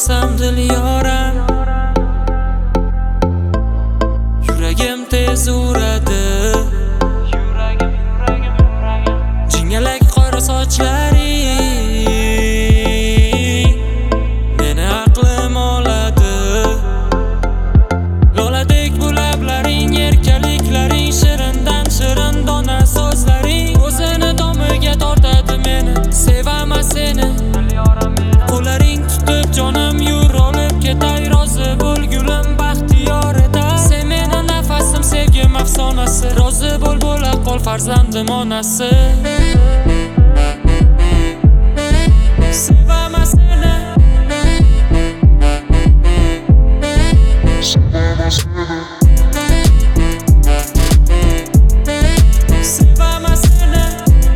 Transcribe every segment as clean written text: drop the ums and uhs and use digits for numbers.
ko'rsam dilyoram, yuragim tez uradi. Jingalak qora sochlaring meni aqlim oladi. Loladek bu lablaring, erkaliklaring, shirindan shirin dona so'zlaring o'zini domiga tortadi meni. Sevaman seni, qo'llaring tutib jonim yur olib ketay. Rozi bo'l gulim baxtiyor eda. Sen meni nafasim, sevgim afsonasi. Rozi bo'l bo'la qol farzandim onasi. Sevaman seni, sevaman seni.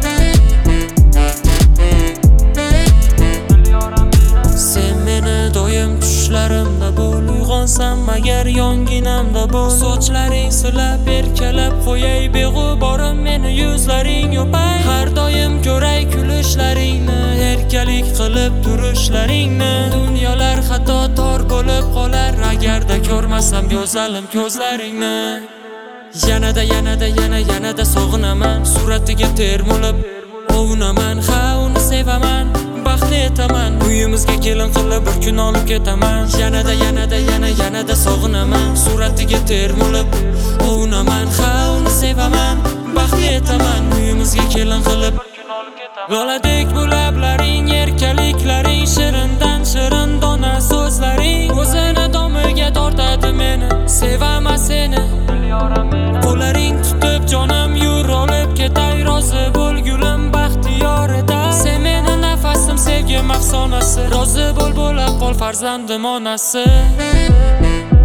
Sen meni doim tushlarimda bo'l, uyg'onsam agar yonginamda bo'l. Sochlaring silab erkalab qo'yay, beg'uborim meni yuzlaring yopay. Har doim ko'ray kulishlaringni, erkalik qilib turishlaringni. Dunyolar xato tor bo'lib qolar agarda ko'rmasam go'zalim ko'zlaringni. Yanada sog'inaman, suratiga termulib ovunaman. Ha, uni sevaman, baxtli etaman, uyimizga kelin qilib bir kun olib ketaman. Yanada sog'inaman, suratiga termulib ovunaman. Ha, uni sevaman, baxtli etaman, uyimizga kelin qilib bir kun olib ketaman. Loladek bu lablaring, erkaliklaring, shirindan shirin dona so'zlaring o'zini domiga tortadi meni. Sevaman seni, qo'llaring tutib jonim yur olib ketay. Rozi bo'l gulim baxtiyor eda. Sen meni nafasim, sevgim afsonasi. Rozi bo'l bo'la qol farzandim onasi.